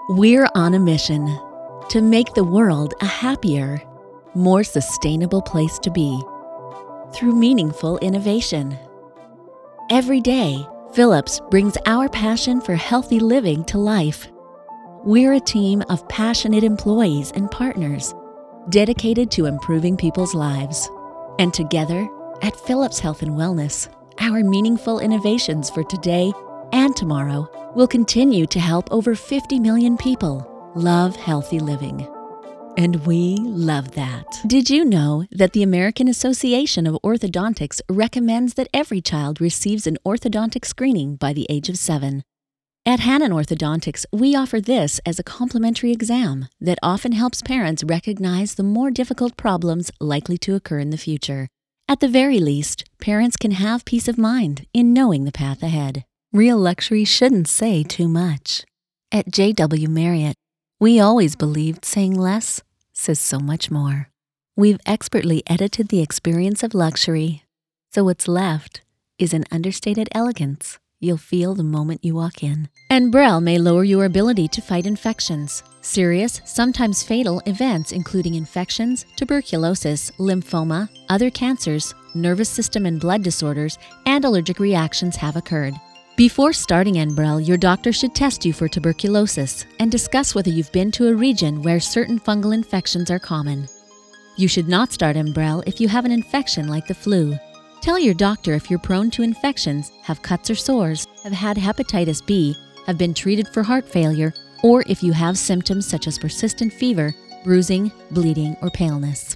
We're on a mission to make the world a happier, more sustainable place to be through meaningful innovation. Every day, Philips brings our passion for healthy living to life. We're a team of passionate employees and partners dedicated to improving people's lives. And together, at Philips Health and Wellness, our meaningful innovations for today and tomorrow will continue to help over 50 million people love healthy living. And we love that. Did you know that the American Association of Orthodontics recommends that every child receives an orthodontic screening by the age of 7? At Hannon Orthodontics, we offer this as a complimentary exam that often helps parents recognize the more difficult problems likely to occur in the future. At the very least, parents can have peace of mind in knowing the path ahead. Real luxury shouldn't say too much. At JW Marriott, we always believed saying less says so much more. We've expertly edited the experience of luxury, so what's left is an understated elegance you'll feel the moment you walk in. Enbrel may lower your ability to fight infections. Serious, sometimes fatal events including infections, tuberculosis, lymphoma, other cancers, nervous system and blood disorders, and allergic reactions have occurred. Before starting Enbrel, your doctor should test you for tuberculosis and discuss whether you've been to a region where certain fungal infections are common. You should not start Enbrel if you have an infection like the flu. Tell your doctor if you're prone to infections, have cuts or sores, have had hepatitis B, have been treated for heart failure, or if you have symptoms such as persistent fever, bruising, bleeding, or paleness.